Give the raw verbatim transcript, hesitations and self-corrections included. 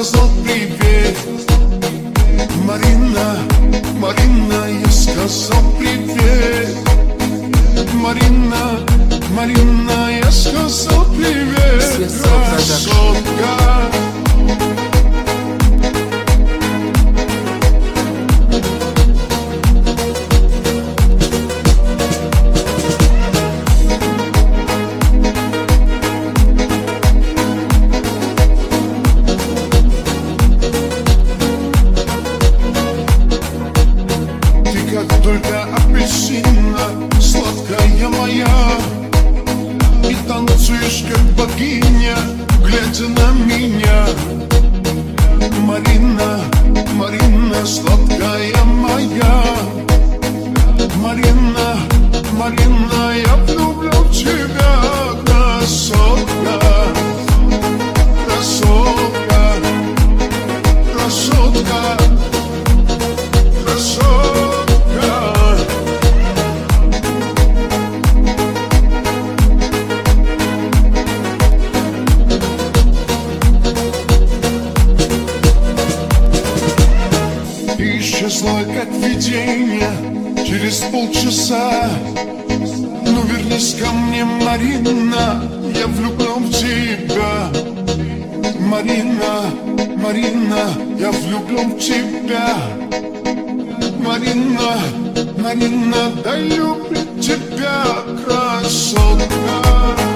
сказал привет. Марина, Марина, я сказал привет. Марина, Марина, я сказал привет. Красотка. Как только апельсина, сладкая моя, и танцуешь как богиня, глядя на меня. Марина, Марина, сладкая моя. Марина, Марина, я влюблен в тебя. Красотка, красотка, красотка, красотка. Исчезла как видение через полчаса. Ну вернись ко мне, Марина, я влюблен в тебя. Марина, Марина, я влюблен в тебя. Марина, Марина, дай любить тебя, красотка.